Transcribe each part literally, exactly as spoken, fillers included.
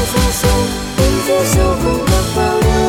Giêsu, Đức Giêsu vững bước vào đời.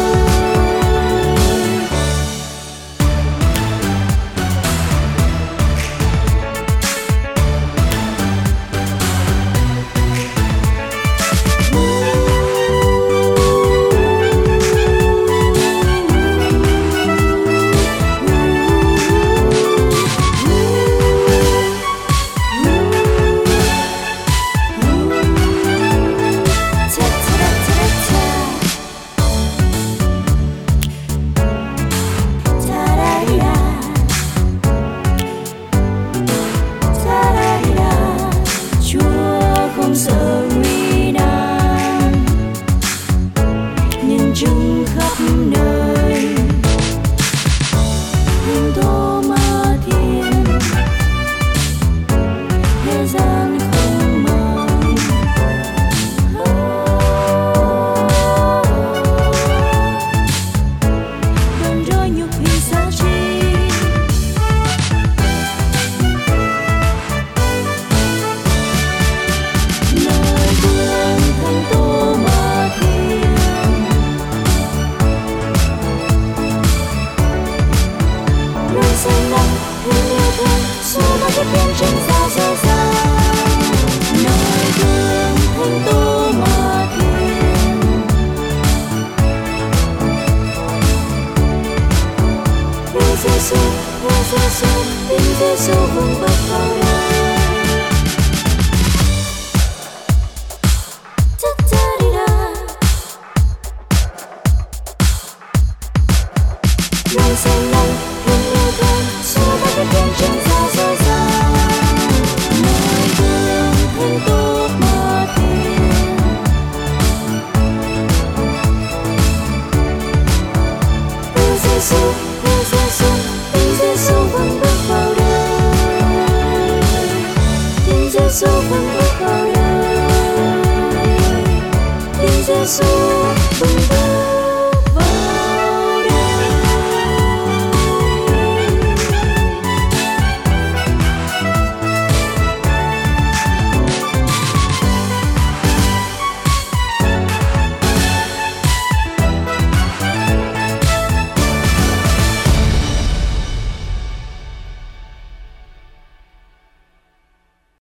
Chung khắp nơi hương thô ma thiên, thế gian không mong. Đón roi nhục hình xa chi, nơi vương thân tô ma thiên. Xanh lắm hương yêu thương xua bao cái biên trên xa xa xa, nơi vương thanh tô ma thiên. Yêu Giêsu, yêu Giêsu, tin Giêsu vững bước vào đời. Nơi xanh lắm hương yêu thương xua bao cái biên trên xa xa xa, nơi vương thanh tô ma thiên. Yêu Giêsu, yêu Giêsu, tin Giêsu vững bước vào đời. Tin Giêsu vững bước vào đời. Tin Giêsu.